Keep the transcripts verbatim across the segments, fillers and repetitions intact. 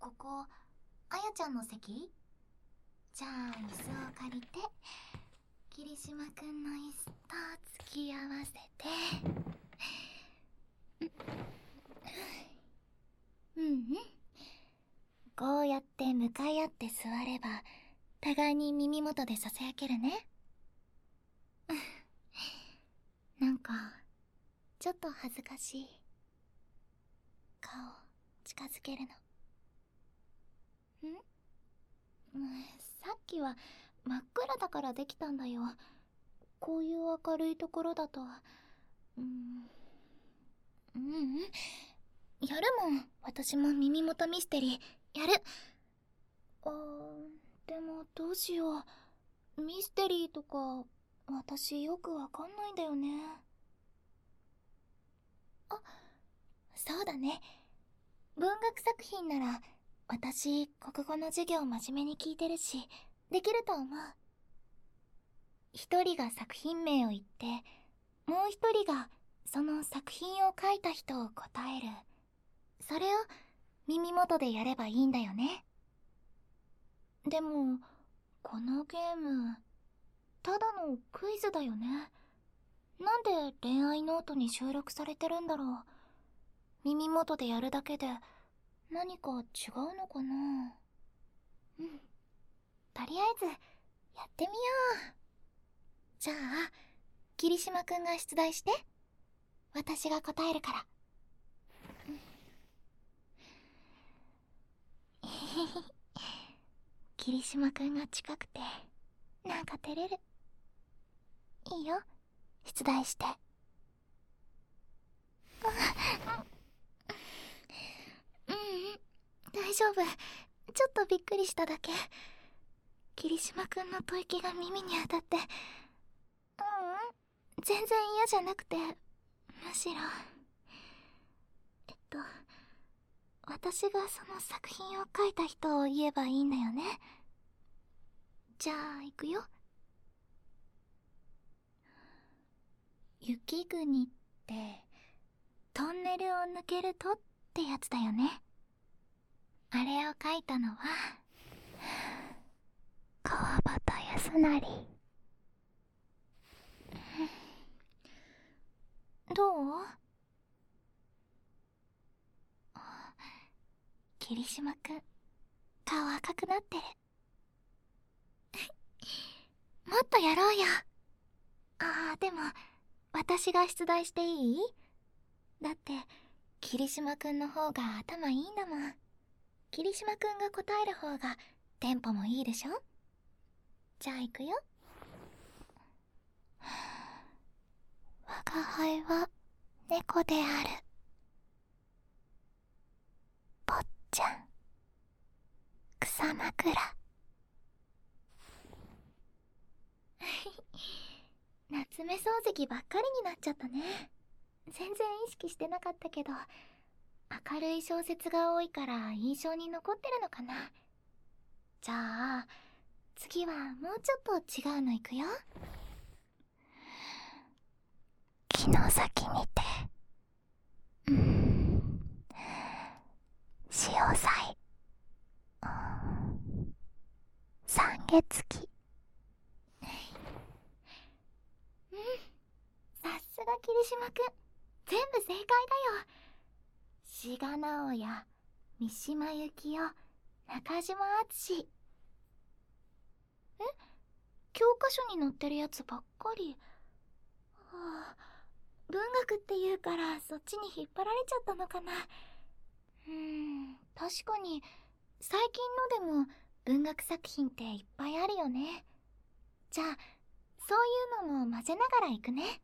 ここ、あやちゃんの席？じゃあ椅子を借りて、霧島くんの椅子と突き合わせて。うんうん。こうやって向かい合って座れば、互いに耳元でささやけるね。なんか、ちょっと恥ずかしい。顔、近づけるの。ん？さっきは真っ暗だからできたんだよ。こういう明るいところだと。うん。うんうん。やるもん、私も耳元ミステリー、やる。あー、でもどうしよう。ミステリーとか、私よくわかんないんだよね。あ、そうだね。文学作品なら、私、国語の授業真面目に聞いてるし、できると思う。一人が作品名を言って、もう一人がその作品を書いた人を答える。それを耳元でやればいいんだよね。でも、このゲーム、ただのクイズだよね。なんで恋愛ノートに収録されてるんだろう。耳元でやるだけで何か違うのかな。うん。とりあえず、やってみよう。じゃあ、霧島くんが出題して。私が答えるから。えへへ。霧島くんが近くて、なんか照れる。いいよ、出題して。ううん、大丈夫。ちょっとびっくりしただけ。霧島くんの吐息が耳に当たって。ううん、全然嫌じゃなくて、むしろ。えっと、私がその作品を書いた人を言えばいいんだよね。じゃあ、行くよ。雪国って、トンネルを抜けるとってやつだよね。あれを書いたのは、川端康成。どう？霧島くん、顔赤くなってる。もっとやろうよ。あー、でも、私が出題していい？だって、霧島くんの方が頭いいんだもん。霧島くんが答える方が、テンポもいいでしょ？じゃあ行くよ。我が輩は、猫である。坊ちゃん。草枕。夏目漱石ばっかりになっちゃったね。全然意識してなかったけど、明るい小説が多いから印象に残ってるのかな。じゃあ、次はもうちょっと違うのいくよ。木の先にて、うーん、潮騒、うーん、三月期。うん、さすが霧島くん、全部正解だよ。志賀直哉、三島由紀夫、中島敦。え、教科書に載ってるやつばっかり。はあ、文学って言うからそっちに引っ張られちゃったのかな。うーん、確かに最近のでも文学作品っていっぱいあるよね。じゃあ、そういうのも混ぜながらいくね。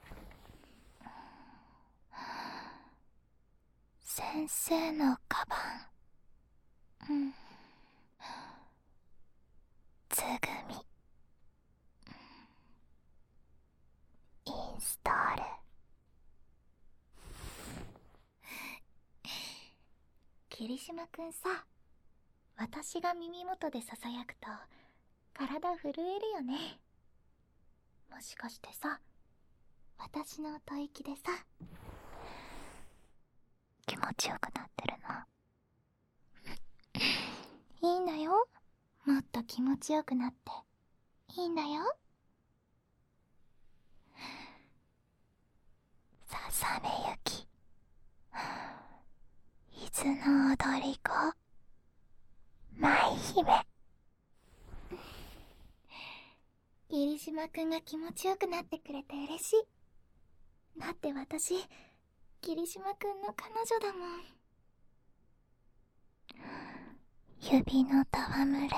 先生のカバン。うん。つぐみ。インストール。霧島くんさ、私が耳元でささやくと体震えるよね。もしかしてさ、私の吐息でさ、気持ちよくなってるの？ もっと気持ちよくなっていいんだよ。ささめゆき、伊豆の踊り子、舞姫。霧島くんが気持ちよくなってくれて嬉しい。だって私、霧島くんの彼女だもん。指の戯れ、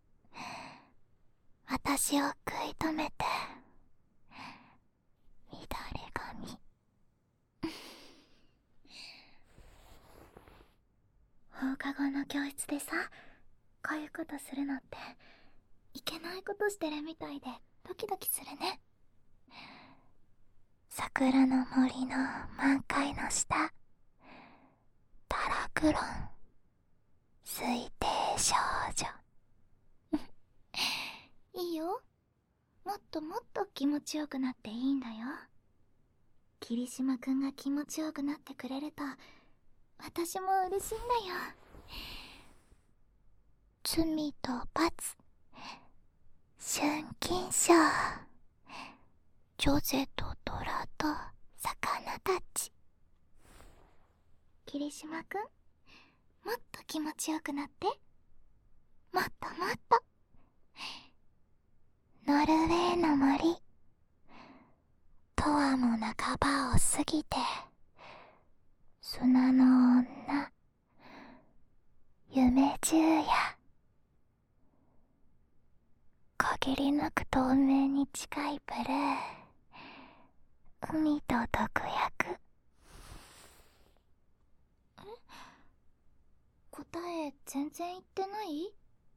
私を食い止めて、乱れ髪。放課後の教室でさ、こういうことするのっていけないことしてるみたいでドキドキするね。桜の森の満開の下、タラクロン推定少女。いいよ、もっともっと気持ちよくなっていいんだよ。霧島くんが気持ちよくなってくれると私も嬉しいんだよ。罪と罰、春金賞、ジョゼとトラと魚たち。霧島くん、もっと気持ちよくなって、もっともっと。ノルウェーの森、とわも半ばを過ぎて、砂の女、夢十夜。限りなく透明に近いブルー、海と毒薬。え？答え全然言ってない？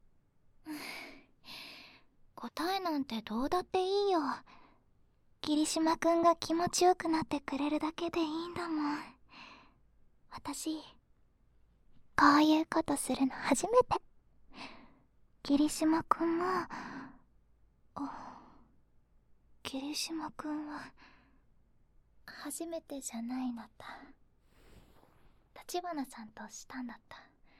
答えなんてどうだっていいよ。霧島くんが気持ちよくなってくれるだけでいいんだもん。私、こういうことするの初めて。霧島くんも、あ、霧島くんは初めてじゃないんだった。立花さんとしたんだった。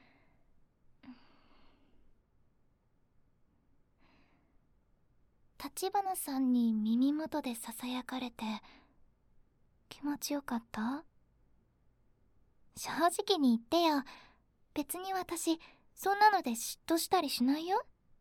立花さんに耳元でささやかれて気持ちよかった？正直に言ってよ。別に私そんなので嫉妬したりしないよ。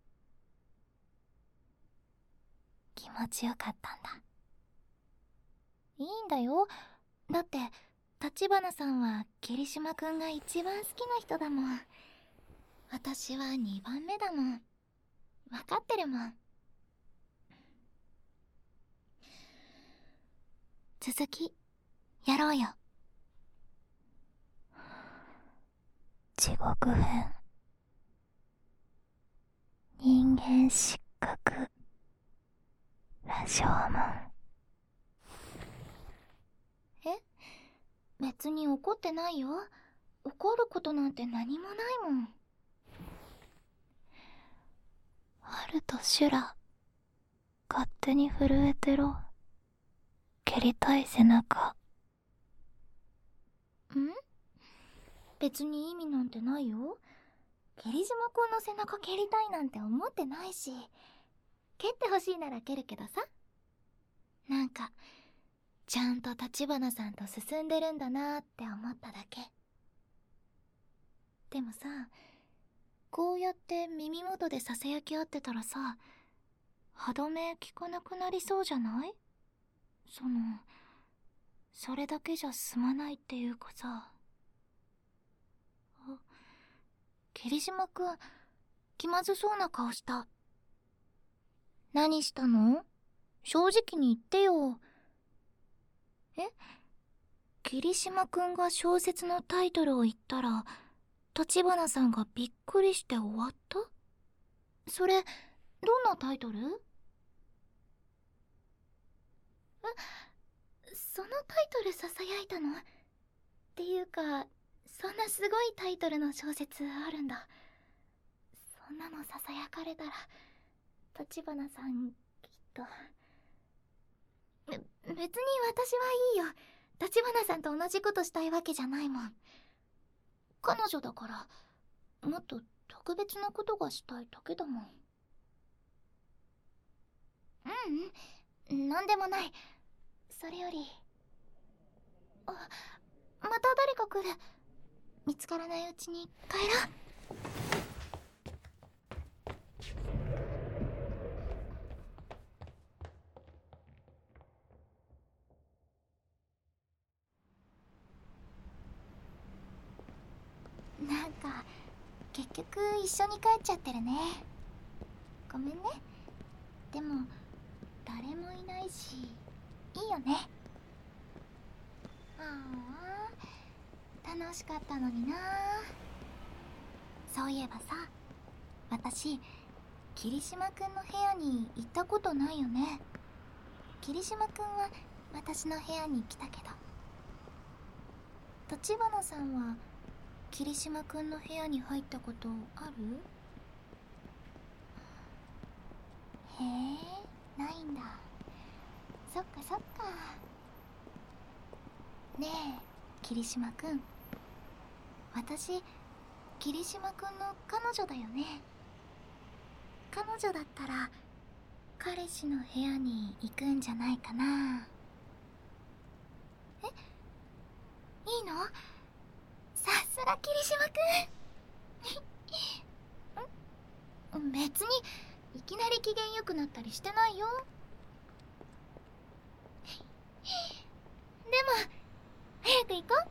気持ちよかったんだ。いいんだよ。だって立花さんは霧島くんが一番好きな人だもん。私はにばんめだもん。わかってるもん。続きやろうよ。地獄編、人間失格、羅生門。え？別に怒ってないよ。怒ることなんて何もないもん。春と修羅、勝手に震えてろ。蹴りたい背中。ん？別に意味なんてないよ。霧島くんの背中蹴りたいなんて思ってないし、蹴ってほしいなら蹴るけどさ。なんかちゃんと立花さんと進んでるんだなーって思っただけ。でもさ、こうやって耳元でささやき合ってたらさ、歯止め効かなくなりそうじゃない？その、それだけじゃ済まないっていうかさ。あ、霧島くん、気まずそうな顔した。何したの？正直に言ってよ。え？霧島くんが小説のタイトルを言ったら、立花さんがびっくりして終わった？それ、どんなタイトル？え、そのタイトルささやいたの？っていうか、そんなすごいタイトルの小説あるんだ。そんなのささやかれたら、立花さん、きっと。べ、別に私はいいよ。立花さんと同じことしたいわけじゃないもん。彼女だから、もっと特別なことがしたいだけだもん。ううん、なんでもない。それより、あ、また誰か来る。見つからないうちに帰ろう。なんか結局一緒に帰っちゃってるね。ごめんね。でも誰もいないしいいよね。ああ、楽しかったのにな。そういえばさ、私霧島くんの部屋に行ったことないよね。霧島くんは私の部屋に来たけど、立花さんは霧島くんの部屋に入ったことある？へえ、ないんだ。そっかそっか。ねえ霧島くん、私霧島くんの彼女だよね。彼女だったら彼氏の部屋に行くんじゃないかな。え、いいの？さすが霧島くん。ん別にいきなり機嫌良くなったりしてないよ。でも早く行こう。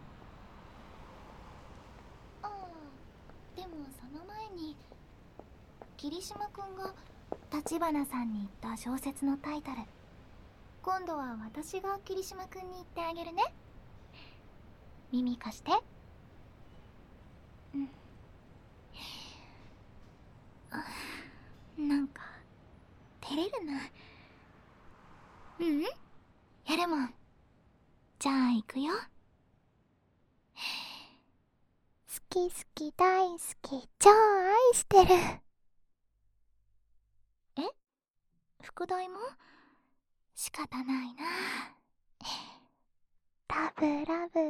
ああ、でもその前に霧島くんが立花さんに言った小説のタイトル、今度は私が霧島くんに言ってあげるね。耳貸して。うん。あ、なんか照れるな。ううん、やるもん。じゃあ行くよ。好き好き大好き超愛してる。え、副題も仕方ないな。ラブラブ